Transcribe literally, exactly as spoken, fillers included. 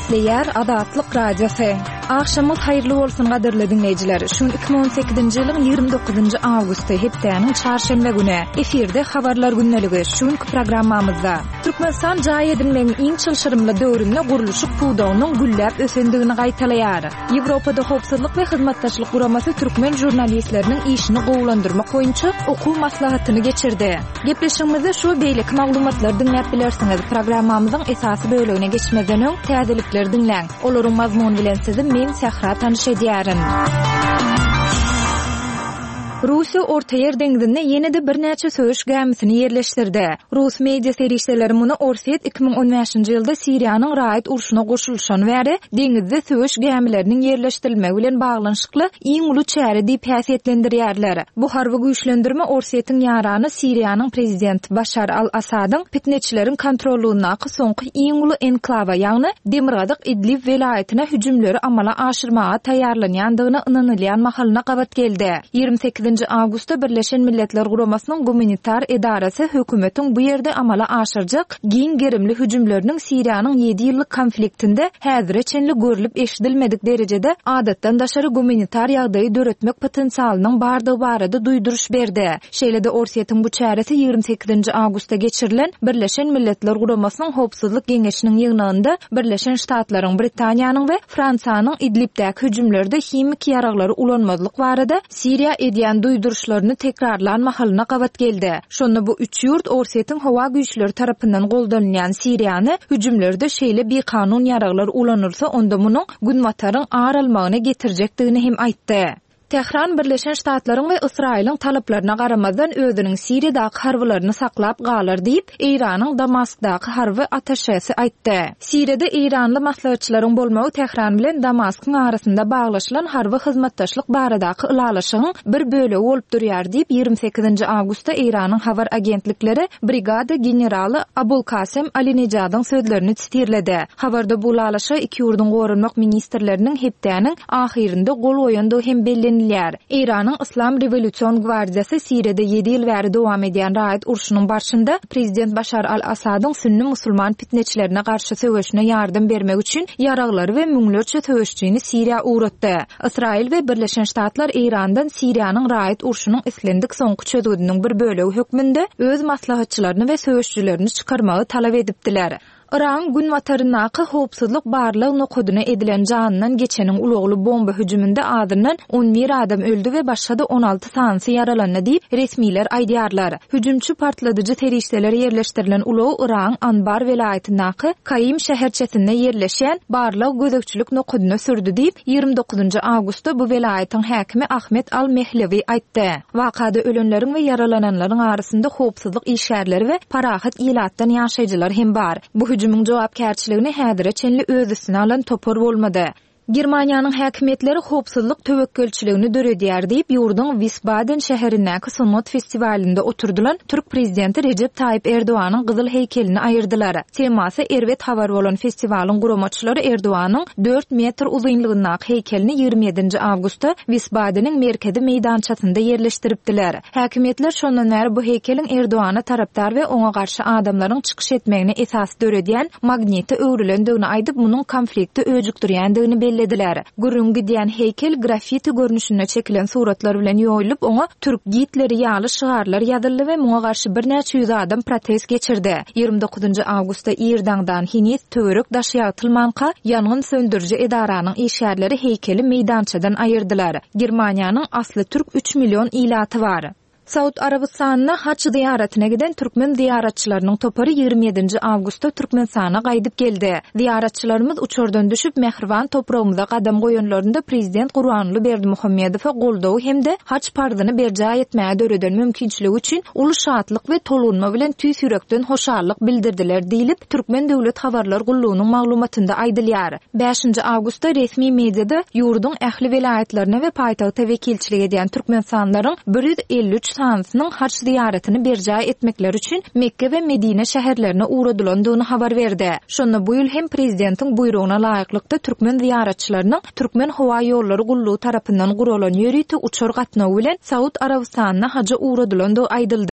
Esleyer Adatlyk Radiosu. Akşamyz hayrly bolsun gaderli dinleyijiler. Şun iki bin on sekizinji ýylyň ýygrimi dokuzynjy awgusty hepdeniň çarşembe güni efirde habarlar günneligi şun programmamyzda Türkmenistan jaý edilmeň iň çylşyrymly döwründe guruluşy puwdawynyň gülläp ösendigini gaýtalaýar. Ýewropada howpsuzlyk we hyzmatdaşlyk guramasy türkmen jurnalistleriniň işini gowlandyrmak boýunça okuw maslahatyny geçirdi. Gepleşigimizde şu beýlik maglumatlar dinläp bilersiňiz. Programmamyzyň esasy bölügine geçmeden öň täzelikler dinläň. Olaryň mazmuny bilen sizi men Sahra tanyş edýärin. Rusiýa Orta Ýer deňizinde ýene-de bir näçe söýüş gemisini ýerleşdirdi. Rus media serişleri muny Orset iki bin on beşinji ýylda Siriýanyň raýat urşuna goşulşan bäri deňizde söýüş gemileriniň ýerleşdirilmegi bilen baglanyşykly iň uly çäre diýip häsiýetlendirýärler. Bu harby güýçlendirme Orsetiň ýarany Siriýanyň prezidenti Başar al-Asadyň fitneçilerin kontrollugyna soňky iň uly enklawa ýagny Demirgazyk Idlib welaýatyna hüjümleri amala aşyrmaga taýýarlanýandygyna ynanylýan mahalyna gabat geldi. ýygrimi sekizinji awgustda Birleşen Milletler Guramasynyň gumanitar edarasy hökümetiň bu ýerde amala aşyrjak giň gerimli hüjümleriniň Siriýanyň ýedi ýyllyk konfliktinde häzirçenli görülip eşidilmedik derejede adatdan daşary gumanitar ýagdaýy döretmek potensialynyň bardygy barada duýduruş berdi. Şeýle-de Orsetiň bu çäresi ýygrimi sekizinji awgustda geçirilen Birleşen Milletler Guramasynyň Howpsuzlyk Geňeşiniň ýygnagynda Birleşen Ştatlaryň, Britaniýanyň we Fransanyň Idlibdäki hüjümlerde himik ýaraglary ulanmazlyk barada Siriýa edýän duýduruşlaryny tekrarlan mahalyna gabat geldi. Şonda bu üç ýurt Orsetiň howa güýçleri tarapyndan goldanýan Siriýany hüjümlerde şeýle bir kanun ýaraglar ulanyrsa onda munyň günwataryň ağır almagyna getirjekdigini hem aýtdy. Tehran Birleşen Ştatlaryň we Israýlyň talaplaryna garamazdan özüniň Siriýadaky harbylaryny saklap galar diýip Iranyň Damaskdaky harby ataşesy aýtdy. Siriýada Iranly maslahatçylaryň bolmagy Tehran bilen Damaskyň arasynda baglaşylan harby hyzmatdaşlyk baradaky ylalaşygyň bir bölegi bolup durýar diýip ýygrimi sekizinji awgustda Iranyň habar agentlikleri brigada generaly Abul Kasem Alinejadyň sözlerini çytyrlady. Habarda bu ylalaşy iki ýurdun gorunmak ministrleriniň hepdäniň ahirinde gol goýandy hem belli Iranyň Islam Rewolýusiýon Gwardiýasy Siriýada ýedi ýyl bäri dowam edýän raýat urşunyň başynda prezident Başar al-Asadyň sünni musulman fitneçilerine garşy söwüşine ýardym bermek üçin ýaraglary we müňlerçe söwüşçüni Siriýa uğratdy. Israil we Birleşen Ştatlar Irandan Siriýanyň raýat urşunyň islendik soňky çözgüdiniň bir bölegi hökmünde öz maslahatçylaryny we söwüşçülerini çykarmagy talap edipdiler. Iran günwatarynaky howpsuzlyk barlyg nokodyna edilen janyndan geçeniň ulugly bomba hüjüminde adından on bir adam öldü we başga da on alty sanyny yaralandy diýip resmiler aýdýarlar. Hüjümçi partladyjy terişdeler ýerleşdirilen ulugy Iran Anbar welaýatynaky Kaym şäherçesinde ýerleşen barlyg gözekçilik nokodyna sürdü diýip ýygrimi dokuzynjy awgustda bu welaýatyň häkimi Ahmet al-Mehlevi aýtdy. Wakada ölenleriň we yaralananlaryň arasynda howpsuzlyk işgärleri we parahat ýylatdan ýaşaýjylar hem bar. Bu hüjümüň jogapkärçiligini häzirçenli öz üstüne alan topor bolmady. Germaniýanyň häkimetleri howpsuzlyk töwekkülçiligini döredýär diýip ýurdun Wiesbaden şäherindäki Sonot festivalinde oturdulan Türk prezidenti Recep Tayyip Erdoğan'ın Gyzyl heykelini aýyrdylar. Temasy erwet habar bolan festiwaliň guramaçylary Erdoğan'ın dört metr uzunlygyndäki heykelini ýygrimi ýedinji awgustda Wiesbadeniň merkezi meýdançasynda ýerleşdiripdiler. Häkimetler şondan bäri bu heykeliň Erdoğan'a tarapdar we oňa garşy adamlaryň çykyş etmegine esas döredýän magneti öwrilendigini aýdyp munyň konflikti öjükdirýändigini belli dediler. Gürrüňgi diýen heykel grafiti görnüşinde çekilen suratlar bilen ýoýulyp oňa türk gitleri ýaly şygarlar ýazyldy we muňa garşy bir näçe ýüz adam protest geçirdi. ýygrimi dokuzynjy awgustda Iýerdandan Hinis töwerek daşýatylmanka ýangyn söndürji edaranyň işgärleri heykeli meýdançadan aýyrdylar. Germaniýanyň asly türk üç million ilaty bar. Saud Arabistanyna haç ziyaretine giden Türkmen ziyaretçilerinin topary ýygrimi ýedinji awgustda Türkmenistana gaýdyp geldi. Ziyaretçilerimiz uçurdan düşüp Mehriban toprağımıza gadam goýanlarynda prezident Gurbanly Berdimuhammedowa goldawy hemde haç parzyny berja etmäge döreden mümkinçiligi üçin uly şatlyk we tolunma bilen tüýs ýürekden hoşarlyk bildirdiler diýilip Türkmen döwlet habarlar gullugynyň maglumatynda aýdylýar. beşinji awgustda resmi mediada ýurdun ähli welaýatlaryna we paýtagta wekilçilik edýän türkmensanlaryň bir ýüz elli üç sanynyň haç ziyaretini berja etmekler üçin Mekke we Medine şäherlerine uğradylandygyny habar berdi. Şonda bu ýyl hem prezidentiň buyruguna laýyklykda türkmen ziyaretçileriniň türkmen howa ýollary gullugy tarapyndan guralan ýörüýte uçur gatnawy bilen Saud Arabistanyna haja uğradylandygy aýdyldy.